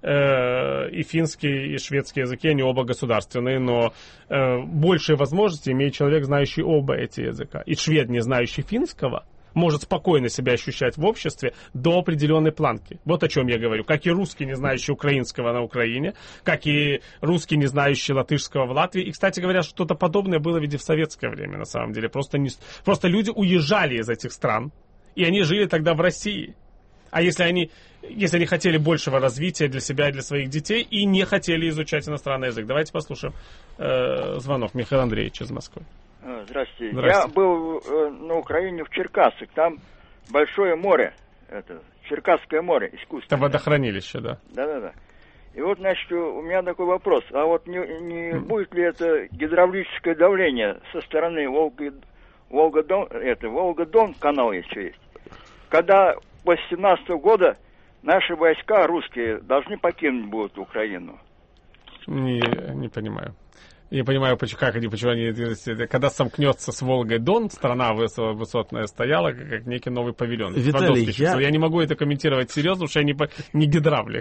и финский, и шведский языки, они оба государственные, но э, большие возможности имеет человек, знающий оба эти языка. И швед, не знающий финского, может спокойно себя ощущать в обществе до определенной планки. Вот о чем я говорю. Как и русский, не знающий украинского на Украине, как и русский, не знающий латышского в Латвии. И, кстати говоря, что-то подобное было ведь и в советское время, на самом деле. Просто, не, просто люди уезжали из этих стран, и они жили тогда в России. А если они, если они хотели большего развития для себя и для своих детей и не хотели изучать иностранный язык? Давайте послушаем э, звонок. Михаил Андреевич из Москвы. Здравствуйте. Здравствуйте. Я был э, на Украине, в Черкассах. Там большое море, это Черкасское море, искусственное. Это водохранилище, да. Да-да-да. И вот, значит, у меня такой вопрос. А вот не, не mm. будет ли это гидравлическое давление со стороны Волга, Волга-Дон, это Волга-Дон, канал еще есть, когда после семнадцатого года наши войска, русские, должны покинуть будут Украину? Не, не понимаю. Я понимаю, почему, как они, почему они, когда сомкнется с Волгой Дон, страна высотная стояла, как некий новый павильон. Виталий, я... я не могу это комментировать серьезно, потому что я не, не гидравлик.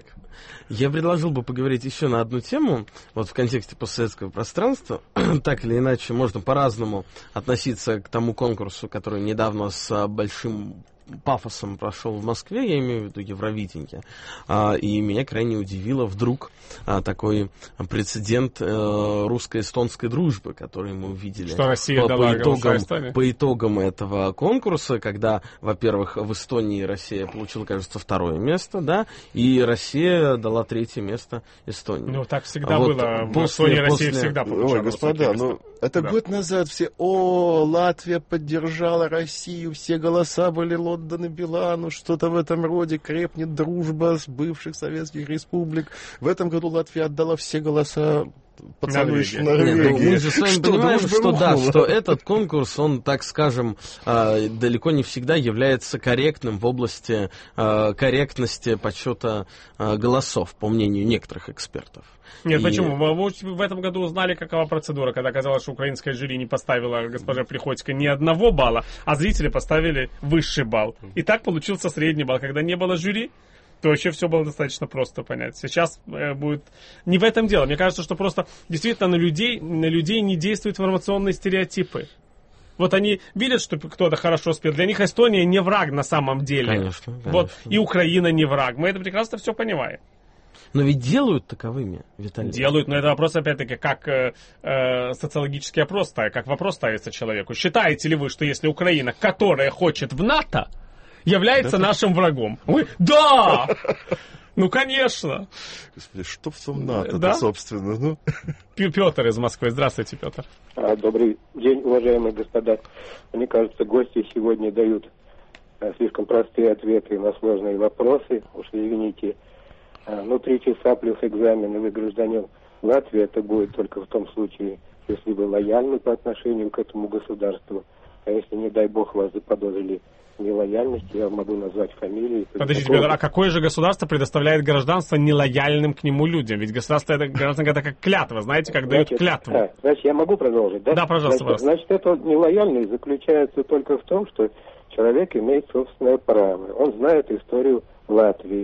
Я предложил бы поговорить еще на одну тему, вот в контексте постсоветского пространства. Так или иначе, можно по-разному относиться к тому конкурсу, который недавно с большим пафосом прошел в Москве, я имею в виду Евровидение, а, и меня крайне удивило вдруг а, такой прецедент а, русско-эстонской дружбы, который мы увидели. Что Россия по, дала по, итогам, Эстонии? по итогам этого конкурса, когда, во-первых, в Эстонии Россия получила, кажется, второе место, да, и Россия дала третье место Эстонии. Ну, так всегда а было. Вот в после, Эстонии Россия после... всегда получала. Ой, господа, ну, это да. год назад все, о, Латвия поддержала Россию, все голоса были отданы Билану, что-то в этом роде, крепнет дружба с бывших советских республик. В этом году Латвия отдала все голоса поцелующей Норвегии. Нет, ну, мы же с вами что, понимаем, что, да, рухнула? что этот конкурс, он, так скажем, э, далеко не всегда является корректным в области э, корректности подсчета э, голосов, по мнению некоторых экспертов. Нет, И... почему? Мы в этом году узнали, какова процедура, когда оказалось, что украинское жюри не поставило госпоже Приходько ни одного балла, а зрители поставили высший балл. И так получился средний балл. Когда не было жюри, то вообще все было достаточно просто понять. Сейчас э, будет... Не в этом дело. Мне кажется, что просто действительно на людей, на людей не действуют информационные стереотипы. Вот они видят, что кто-то хорошо спел. Для них Эстония не враг на самом деле. Конечно, конечно. Вот, и Украина не враг. Мы это прекрасно все понимаем. Но ведь делают таковыми, Виталий. Делают, но это вопрос, опять-таки, как э, э, социологический опрос, как вопрос ставится человеку. Считаете ли вы, что если Украина, которая хочет в НАТО, является да нашим врагом? Ой, да! Ну, конечно. Господи, что в том НАТО-то, да? собственно? Ну? Петр из Москвы. Здравствуйте, Петр. Добрый день, уважаемые господа. Мне кажется, гости сегодня дают слишком простые ответы на сложные вопросы. Уж извините, ну, три часа плюс экзамен, и вы гражданин Латвии, это будет только в том случае, если вы лояльны по отношению к этому государству. А если, не дай бог, вас заподозрили в нелояльности, я могу назвать фамилии. Подождите, Петр, а какое же государство предоставляет гражданство нелояльным к нему людям? Ведь государство это, гражданство, это как клятва, знаете, как значит, дают клятву. Да, значит, я могу продолжить, да? Да, пожалуйста, значит, значит, эта нелояльность заключается только в том, что человек имеет собственное право. Он знает историю Латвии.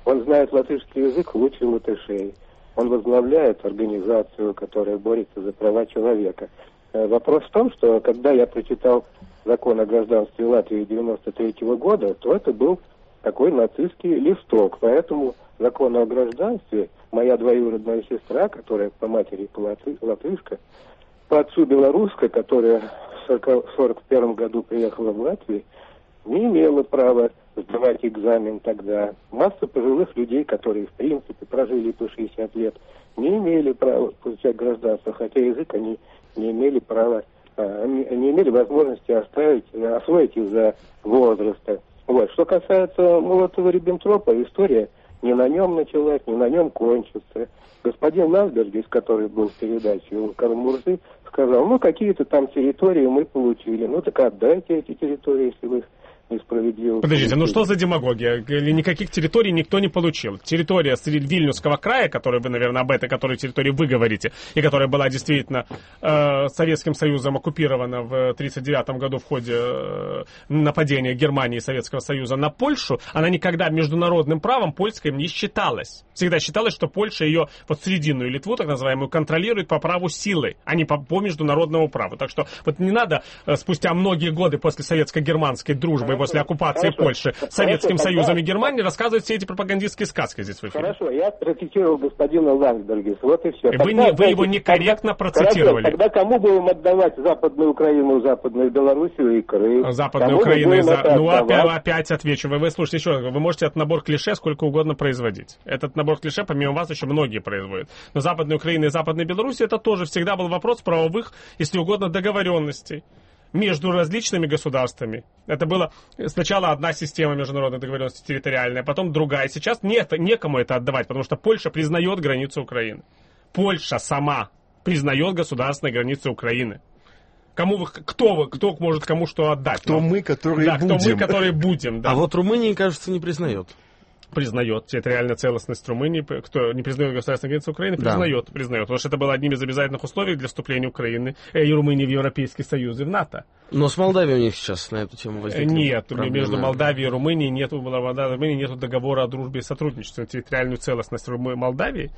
Он знает латышский язык лучше латышей. Он возглавляет организацию, которая борется за права человека. Вопрос в том, что когда я прочитал закон о гражданстве Латвии девяносто третьего года, то это был такой нацистский листок. Поэтому закон о гражданстве моя двоюродная сестра, которая по матери латышка, по отцу белоруска, которая в сорок первом году приехала в Латвию, не имела права сдавать экзамен тогда. Масса пожилых людей, которые в принципе прожили по шестьдесят лет, не имели права получать гражданство, хотя язык они не имели права, они не имели возможности оставить, освоить из-за возраста. Вот. Что касается Молотова-Риббентропа, история не на нем началась, не на нем кончится. Господин Ландсбергис, который был в передаче у Кармурзы, сказал, ну какие-то там территории мы получили, ну так отдайте эти территории, если вы их несправедливо. Подождите, ну что за демагогия? Никаких территорий никто не получил. Территория Вильнюсского края, которая вы, наверное, об этой которой территории вы говорите, и которая была действительно э, Советским Союзом оккупирована в тридцать девятом году в ходе э, нападения Германии и Советского Союза на Польшу, она никогда международным правом польским не считалась. Всегда считалось, что Польша ее, вот Срединную Литву, так называемую, контролирует по праву силы, а не по, по международному праву. Так что вот не надо э, спустя многие годы после советско-германской дружбы, после оккупации Хорошо. Польши Хорошо, Советским тогда... Союзом и Германией рассказывать все эти пропагандистские сказки здесь в эфире. Хорошо, я процитировал господина Ландсбергиса, вот и все. Вы, тогда, не, вы его некорректно тогда, процитировали. Хорошо, тогда кому будем отдавать Западную Украину, Западную Белоруссию и Крым? Западную кому Украину и за... Ну, опять, опять отвечу. Вы, вы слушайте еще раз. Вы можете этот набор клише сколько угодно производить. Этот набор клише, помимо вас, еще многие производят. Но Западная Украина и Западная Белоруссия, это тоже всегда был вопрос правовых, если угодно, договоренностей между различными государствами. Это была сначала одна система международной договоренности территориальная, потом другая. Сейчас нет, некому это отдавать, потому что Польша признает границу Украины. Польша сама признает государственные границы Украины. Кому вы, кто вы, кто может кому что отдать? Кто мы, которые да, будем. Кто мы, которые будем, да. А вот Румыния, кажется, не признает. Признает территориальную целостность Румынии. Кто не признает государственную границу Украины, признает, да. признает. Потому что это было одним из обязательных условий для вступления Украины и Румынии в Европейский Союз и в НАТО. Но с Молдавией у них сейчас на эту тему возникли Нет, проблемы. Между Молдавией и Румынией нету, Румынии нету договора о дружбе и сотрудничестве. Территориальную целостность Молдавии.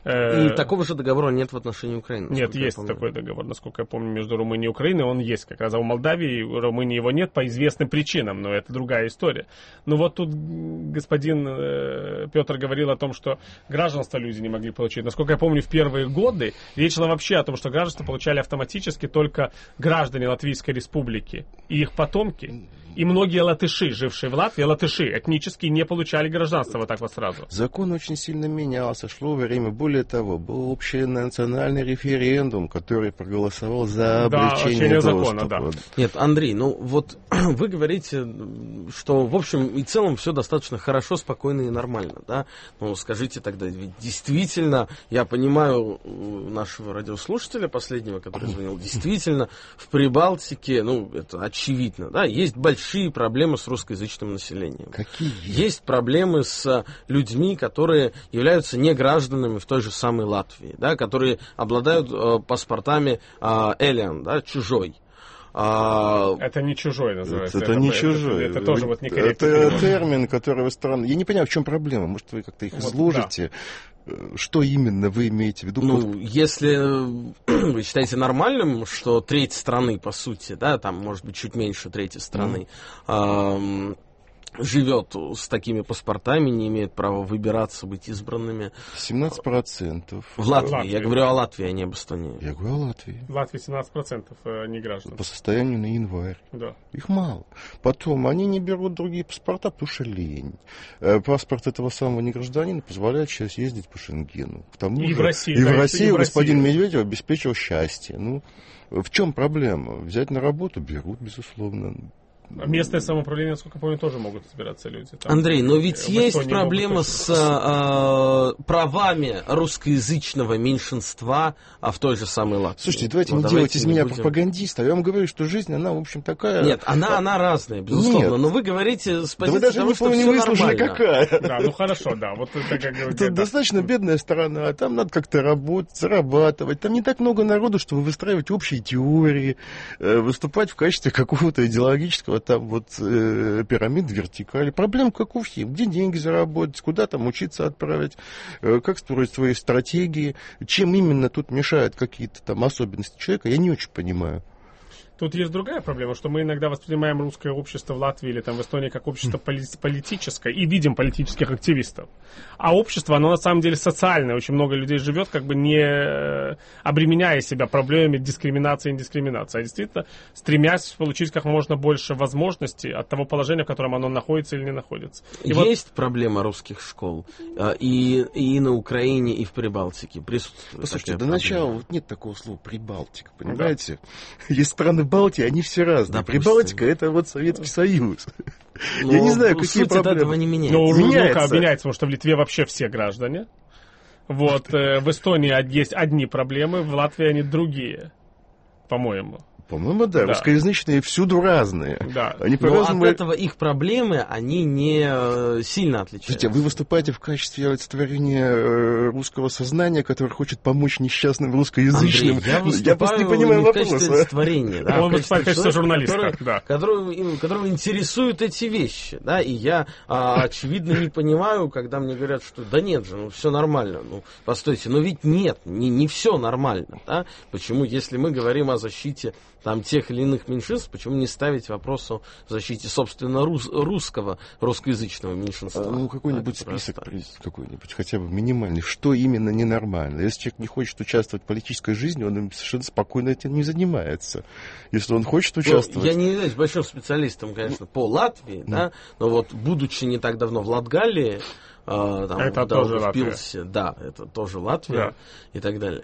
И такого же договора нет в отношении Украины. Нет, есть такой договор, насколько я помню, между Румынией и Украиной. Он есть как раз, а у Молдавии и у Румынии его нет по известным причинам, но это другая история. Но вот тут господин э, Петр говорил о том, что гражданство люди не могли получить. Насколько я помню, в первые годы речь шла вообще о том, что гражданство получали автоматически только граждане Латвийской Республики и их потомки. И многие латыши, жившие в Латвии, латыши этнически не получали гражданство вот так вот сразу. Закон очень сильно менялся, шло время. Более того, был общий национальный референдум, который проголосовал за облегчение да, доступа. закона, да. Нет, Андрей, ну вот вы говорите, что в общем и целом все достаточно хорошо, спокойно и нормально, да? Ну скажите тогда, ведь действительно, я понимаю нашего радиослушателя последнего, который звонил, действительно в Прибалтике, ну это очевидно, да, есть большие большие проблемы с русскоязычным населением. Какие? Есть проблемы с людьми, которые являются не гражданами в той же самой Латвии, да, которые обладают э, паспортами э, alien, да, чужой. А... Это не чужой называется. Это, это, это не чужой. Это, это тоже вот некорректно. Это термин, который странно. Я не понимаю, в чем проблема. Может, вы как-то их вот, изложите. Да. Что именно вы имеете в виду? Ну, если вы считаете нормальным, что треть страны, по сути, да, там, может быть, чуть меньше трети страны, mm. э, живет с такими паспортами, не имеет права выбираться, быть избранными. семнадцать процентов. В Латвии. Латвии. Я говорю о Латвии, а не об Эстонии. Я говорю о Латвии. В Латвии семнадцать процентов не граждан. По состоянию на январь. Да. Их мало. Потом, они не берут другие паспорта, потому что лень. Паспорт этого самого негражданина позволяет сейчас ездить по Шенгену. К тому и же, в России. И да, в России и в господин России. Медведев обеспечил счастье. Ну, в чем проблема? Взять на работу берут, безусловно. Местное самоуправление, насколько я помню, тоже могут избираться люди. Там, Андрей, но ведь есть проблема с э, правами русскоязычного меньшинства, а в той же самой Латвии. Слушайте, давайте ну, не давайте делать из не меня будем... пропагандиста. Я вам говорю, что жизнь, она, в общем, такая... Нет, она, она разная, безусловно. Нет. Но вы говорите с позиции да вы даже того, не, что не все выслушали, нормально. какая. Да, ну хорошо, да. Вот это как это да. достаточно бедная страна, там надо как-то работать, зарабатывать. Там не так много народу, чтобы выстраивать общие теории, выступать в качестве какого-то идеологического строительство там вот э, пирамид вертикали. Проблем как у всех. Где деньги заработать, куда там учиться отправить, э, как строить свои стратегии. Чем именно тут мешают какие-то там особенности человека, я не очень понимаю. Тут есть другая проблема, что мы иногда воспринимаем русское общество в Латвии или там в Эстонии как общество поли- политическое и видим политических активистов. А общество, оно на самом деле социальное. Очень много людей живет, как бы не обременяя себя проблемами дискриминации и недискриминации, а действительно стремясь получить как можно больше возможностей от того положения, в котором оно находится или не находится. И есть вот... проблема русских школ и, и на Украине, и в Прибалтике. Присутствует. Послушайте, до начала вот нет такого слова Прибалтика, понимаете? Да. Есть страны Балтии, они все разные. Да, Прибалтика — это вот Советский Союз. Но я не знаю, какие суть проблемы. От этого не меняется. Ну, меняется. Ну, меняется, потому что в Литве вообще все граждане. Вот, э, в Эстонии есть одни проблемы, в Латвии они другие, по-моему. По-моему, да. да. Русскоязычные всюду разные. Да. Они Но по-разному... от этого их проблемы, они не сильно отличаются. Слушайте, вы выступаете в качестве олицетворения русского сознания, которое хочет помочь несчастным русскоязычным. Андрей, я выступаю я просто не понимаю не вопроса. в качестве олицетворения. Да, Он выступает в качестве журналиста. Который, да. которого, которого интересуют эти вещи. Да, и я, а, очевидно, не понимаю, когда мне говорят, что да нет же, ну все нормально. Ну, постойте, но ведь нет, не, не все нормально. Да? Почему, если мы говорим о защите там тех или иных меньшинств, почему не ставить вопрос о защите, собственно, рус, русского, русскоязычного меньшинства? Ну, какой-нибудь да, список, какой-нибудь, хотя бы минимальный, что именно ненормально. Если человек не хочет участвовать в политической жизни, он им совершенно спокойно этим не занимается. Если он хочет участвовать... Ну, я не являюсь большим специалистом, конечно, по Латвии, mm. да, но вот, будучи не так давно в Латгалии, Uh, там, это тоже впился, Латвия. Да, это тоже Латвия, да. И так далее.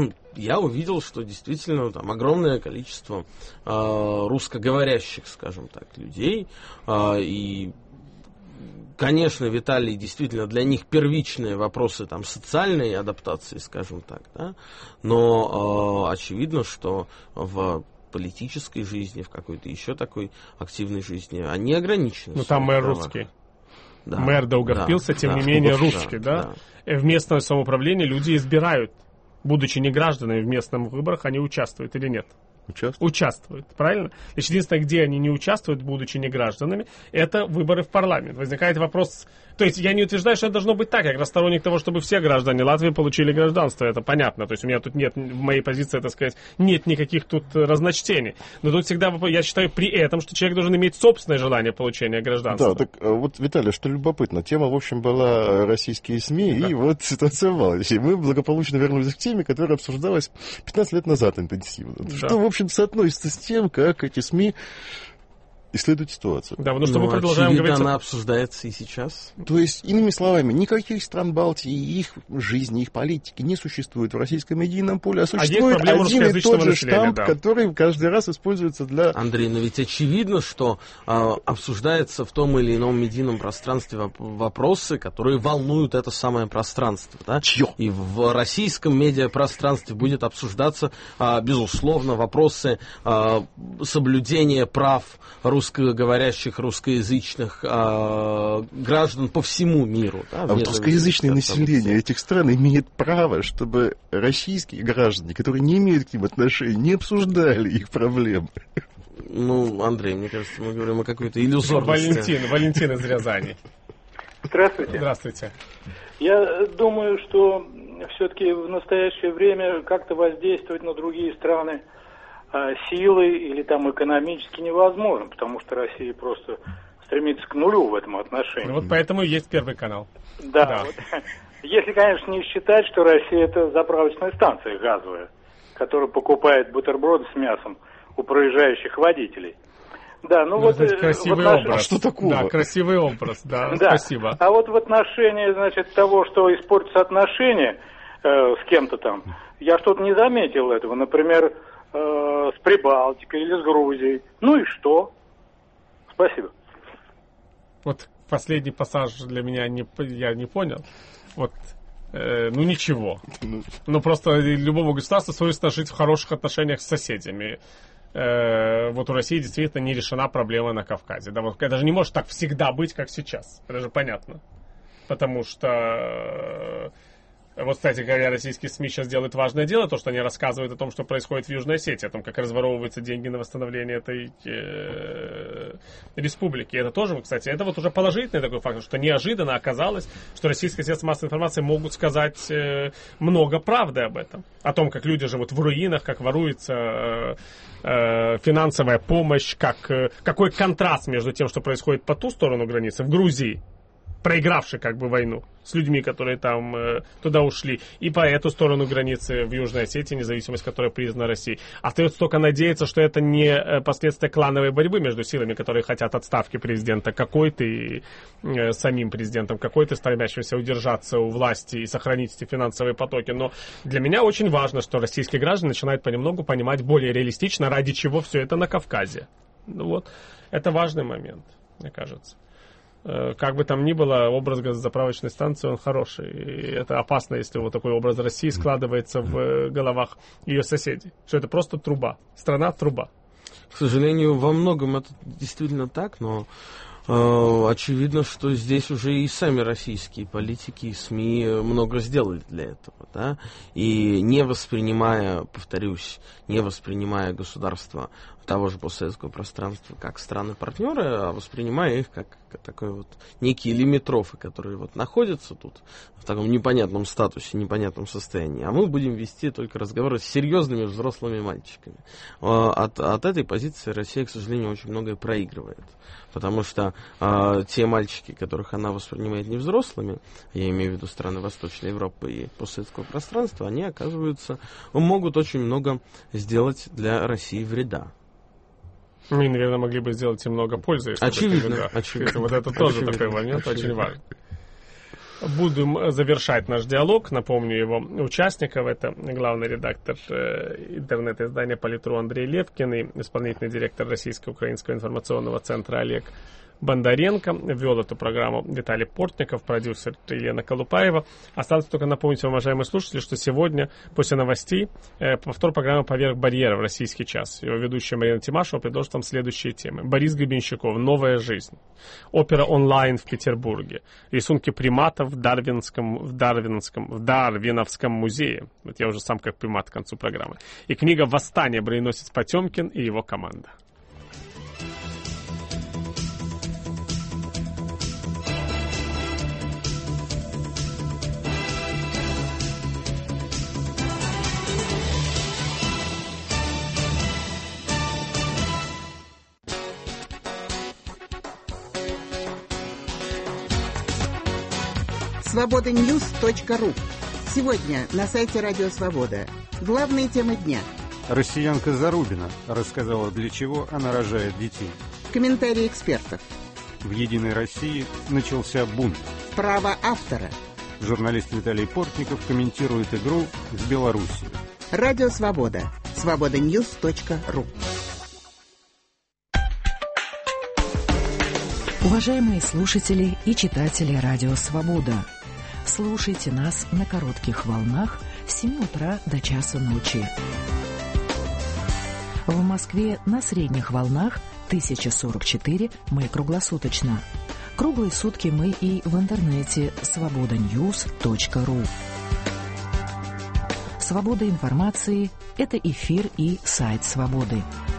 Я увидел, что действительно там огромное количество uh, русскоговорящих, скажем так, людей. Uh, и, конечно, в Италии действительно для них первичные вопросы там, социальной адаптации, скажем так. Да? Но uh, очевидно, что в политической жизни, в какой-то еще такой активной жизни, они ограничены. Ну, там мэр русский. Да, Мэр Даугавпилса, да, тем да, не менее, да, русский, да? да? В местное самоуправление люди избирают. Будучи не гражданами в местных выборах, они участвуют или нет? Участвуют. Участвуют, правильно? Значит, единственное, где они не участвуют, будучи не гражданами, это выборы в парламент. Возникает вопрос... То есть я не утверждаю, что это должно быть так. Я как раз сторонник того, чтобы все граждане Латвии получили гражданство. Это понятно. То есть у меня тут нет, в моей позиции, так сказать, нет никаких тут разночтений. Но тут всегда, я считаю, при этом, что человек должен иметь собственное желание получения гражданства. Да, так вот, Виталий, что любопытно. Тема, в общем, была российские СМИ, да. И вот ситуация в Латвии. И мы благополучно вернулись к теме, которая обсуждалась пятнадцать лет назад интенсивно. Да. Что, в общем, соотносится с тем, как эти СМИ исследуют ситуацию. Да, потому что ну, мы продолжаем очевидно, говорить... она обсуждается и сейчас. То есть, иными словами, никаких стран Балтии, их жизни, их политики не существует в российском медийном поле, а существует а один и тот же штамп, да. который каждый раз используется для... Андрей, но ведь очевидно, что э, обсуждается в том или ином медийном пространстве вопросы, которые волнуют это самое пространство. Да? Чье? И в российском медиапространстве будет обсуждаться, э, безусловно, вопросы э, соблюдения прав русскоговорящих, русскоязычных э, граждан по всему миру. Да, а вот русскоязычное население этих стран имеет право, чтобы российские граждане, которые не имеют к ним отношения, не обсуждали их проблемы. Ну, Андрей, мне кажется, мы говорим о какой-то иллюзорности. Валентин, Валентин из Рязани. Здравствуйте. Здравствуйте. Я думаю, что все-таки в настоящее время как-то воздействовать на другие страны силой или там экономически невозможно, потому что Россия просто стремится к нулю в этом отношении. Ну, вот поэтому и есть Первый канал. Да. да. Вот, если, конечно, не считать, что Россия это заправочная станция газовая, которая покупает бутерброды с мясом у проезжающих водителей. Да, ну, ну вот... Это красивый отнош... образ. А что такого? Да, красивый образ, да, да. Спасибо. А вот в отношении, значит, того, что испортятся отношения э, с кем-то там, я что-то не заметил этого. Например, с Прибалтикой или с Грузией. Ну и что? Спасибо. Вот последний пассаж для меня не, я не понял. Вот, э, ну ничего. Ну просто любому государству свойственно жить в хороших отношениях с соседями. Э, вот у России действительно не решена проблема на Кавказе. Да, вот, это же не может так всегда быть, как сейчас. Это же понятно. Потому что... Вот, кстати говоря, российские СМИ сейчас делают важное дело, то, что они рассказывают о том, что происходит в Южной Осетии, о том, как разворовываются деньги на восстановление этой э, республики. Это тоже, кстати, это вот уже положительный такой факт, что неожиданно оказалось, что российские средства массовой информации могут сказать э, много правды об этом. О том, как люди живут в руинах, как воруется э, э, финансовая помощь, как, э, какой контраст между тем, что происходит по ту сторону границы, в Грузии, проигравший как бы войну с людьми, которые там э, туда ушли, и по эту сторону границы в Южной Осетии, независимость которой признана Россией. Остается только надеяться, что это не последствия клановой борьбы между силами, которые хотят отставки президента какой-то и э, самим президентом какой-то, стремящимся удержаться у власти и сохранить эти финансовые потоки. Но для меня очень важно, что российские граждане начинают понемногу понимать более реалистично, ради чего все это на Кавказе. Вот. Это важный момент, мне кажется. Как бы там ни было, образ газозаправочной станции, он хороший. И это опасно, если вот такой образ России складывается в головах ее соседей. Что это просто труба. Страна-труба. К сожалению, во многом это действительно так, но э, очевидно, что здесь уже и сами российские политики и СМИ много сделали для этого. Да? И не воспринимая, повторюсь, не воспринимая государство того же постсоветского пространства как страны-партнеры, а воспринимая их как, как такой вот некие лимитрофы, которые вот находятся тут в таком непонятном статусе, непонятном состоянии. А мы будем вести только разговоры с серьезными взрослыми мальчиками. От, от этой позиции Россия, к сожалению, очень многое проигрывает. Потому что э, те мальчики, которых она воспринимает невзрослыми, я имею в виду страны Восточной Европы и постсоветского пространства, они, оказывается, могут очень много сделать для России вреда. Мы, наверное, могли бы сделать и много пользы. Очевидно, очевидно. Вот это тоже очевидно. Такой момент очень важный. Будем завершать наш диалог. Напомню его участников. Это главный редактор интернет-издания «Политру» Андрей Левкин и исполнительный директор Российско-Украинского информационного центра Олег Бондаренко. Вел эту программу Виталий Портников, продюсер Елена Колупаева. Осталось только напомнить вам, уважаемые слушатели, что сегодня, после новостей, повтор программы «Поверх барьеров. Российский час». Его ведущая Марина Тимашева предложит вам следующие темы. Борис Гребенщиков «Новая жизнь». Опера онлайн в Петербурге. Рисунки приматов в Дарвинском, в Дарвинском, в Дарвиновском музее. Вот я уже сам как примат к концу программы. И книга «Восстание. Броненосец Потемкин и его команда». свобода ньюс точка ру. Сегодня на сайте Радио Свобода. Главные темы дня. Россиянка Зарубина рассказала, для чего она рожает детей. Комментарии экспертов. В «Единой России» начался бунт. Право автора. Журналист Виталий Портников комментирует игру с Белоруссией. Радио Свобода. свобода ньюс точка ру. Уважаемые слушатели и читатели Радио Свобода, слушайте нас на коротких волнах с семи утра до часу ночи. В Москве на средних волнах тысяча сорок четыре, мы круглосуточно. Круглые сутки мы и в интернете свобода ньюс точка ру. Свобода информации – это эфир и сайт Свободы.